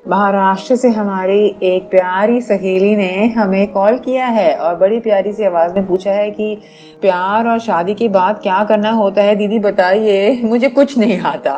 महाराष्ट्र से हमारी एक प्यारी सहेली ने हमें कॉल किया है और बड़ी प्यारी सी आवाज में पूछा है कि प्यार और शादी के बाद क्या करना होता है दीदी बताइए, मुझे कुछ नहीं आता।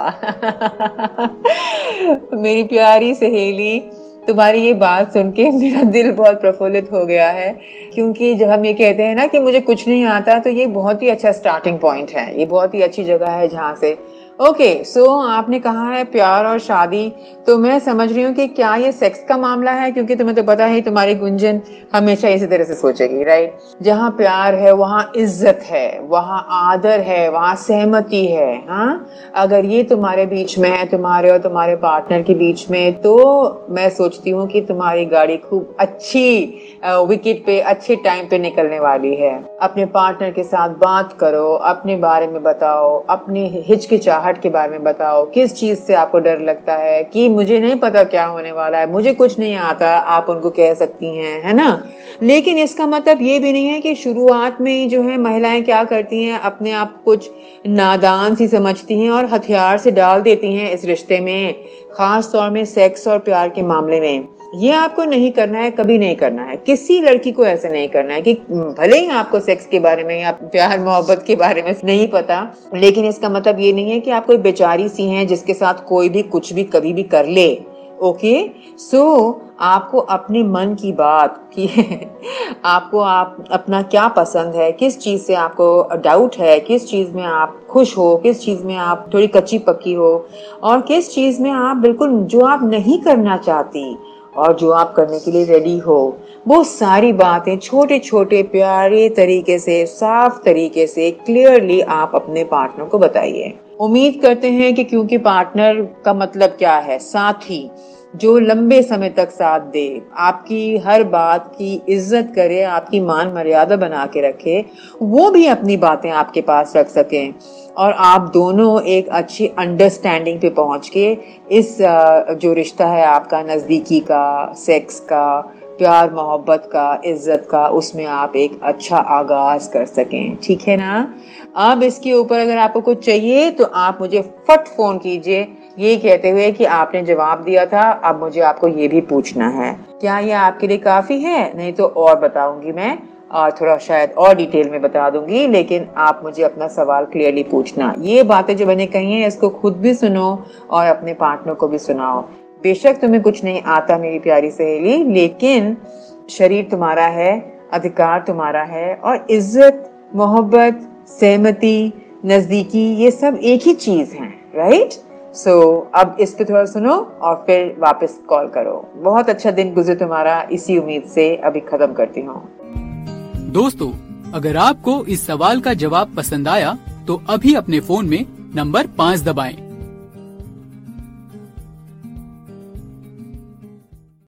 मेरी प्यारी सहेली, तुम्हारी ये बात सुन के मेरा दिल बहुत प्रफुल्लित हो गया है, क्योंकि जब हम ये कहते हैं ना कि मुझे कुछ नहीं आता, तो ये बहुत ही अच्छा स्टार्टिंग पॉइंट है, ये बहुत ही अच्छी जगह है जहाँ से ओके सो आपने कहा है प्यार और शादी, तो मैं समझ रही हूँ कि क्या ये सेक्स का मामला है, क्योंकि तुम्हें तो पता है तुम्हारी गुंजन हमेशा इसी तरह से सोचेगी, राइट। जहाँ प्यार है वहाँ इज्जत है, वहाँ आदर है, वहाँ सहमति है। हाँ, अगर ये तुम्हारे बीच में है, तुम्हारे और तुम्हारे पार्टनर के बीच में, तो मैं सोचती हूँ कि तुम्हारी गाड़ी खूब अच्छी विकेट पे अच्छे टाइम पे निकलने वाली है। अपने पार्टनर के साथ बात करो, अपने बारे में बताओ, अपनी हिचकिचाहट के बारे में बताओ, किस चीज से आपको डर लगता है कि मुझे नहीं पता क्या होने वाला है, मुझे कुछ नहीं आता, आप उनको कह सकती हैं, है ना। लेकिन इसका मतलब ये भी नहीं है कि शुरुआत में जो है महिलाएं क्या करती हैं, अपने आप कुछ नादान सी समझती हैं और हथियार से डाल देती हैं इस रिश्ते में, खास तौर में सेक्स और प्यार के मामले में। ये आपको नहीं करना है, कभी नहीं करना है, किसी लड़की को ऐसे नहीं करना है कि भले ही आपको सेक्स के बारे में या प्यार मोहब्बत के बारे में नहीं पता, लेकिन इसका मतलब ये नहीं है कि आप कोई बेचारी सी हैं जिसके साथ कोई भी कुछ भी कभी भी कर ले। ओके सो आपको अपने मन की बात की आपको आप अपना क्या पसंद है, किस चीज से आपको डाउट है, किस चीज में आप खुश हो, किस चीज में आप थोड़ी कच्ची पक्की हो, और किस चीज में आप बिल्कुल जो आप नहीं करना चाहती और जो आप करने के लिए रेडी हो, वो सारी बातें छोटे छोटे प्यारे तरीके से, साफ तरीके से, क्लियरली आप अपने पार्टनर को बताइए। उम्मीद करते हैं कि क्योंकि पार्टनर का मतलब क्या है, साथी जो लंबे समय तक साथ दे, आपकी हर बात की इज्जत करे, आपकी मान मर्यादा बना के रखे, वो भी अपनी बातें आपके पास रख सकें और आप दोनों एक अच्छी अंडरस्टैंडिंग पे पहुंच के इस जो रिश्ता है आपका, नज़दीकी का, सेक्स का, प्यार मोहब्बत का, इज्जत का, उसमें आप एक अच्छा आगाज कर सकें। ठीक है ना। अब इसके ऊपर अगर आपको कुछ चाहिए तो आप मुझे फट फोन कीजिए, ये कहते हुए कि आपने जवाब दिया था, अब मुझे आपको ये भी पूछना है। क्या ये आपके लिए काफी है? नहीं तो और बताऊंगी मैं, और थोड़ा शायद और डिटेल में बता दूंगी, लेकिन आप मुझे अपना सवाल क्लियरली पूछना। ये बातें जो मैंने कही हैं इसको खुद भी सुनो और अपने पार्टनर को भी सुनाओ। बेशक तुम्हें कुछ नहीं आता मेरी प्यारी सहेली, लेकिन शरीर तुम्हारा है, अधिकार तुम्हारा है, और इज्जत, मोहब्बत, सहमति, नजदीकी, ये सब एक ही चीज है, राइट। सो अब इस पे थोड़ा सुनो और फिर वापस कॉल करो। बहुत अच्छा दिन गुजरे तुम्हारा, इसी उम्मीद से अभी खत्म करती हूँ। दोस्तों, अगर आपको इस सवाल का जवाब पसंद आया तो अभी अपने फोन में नंबर 5 दबाएं।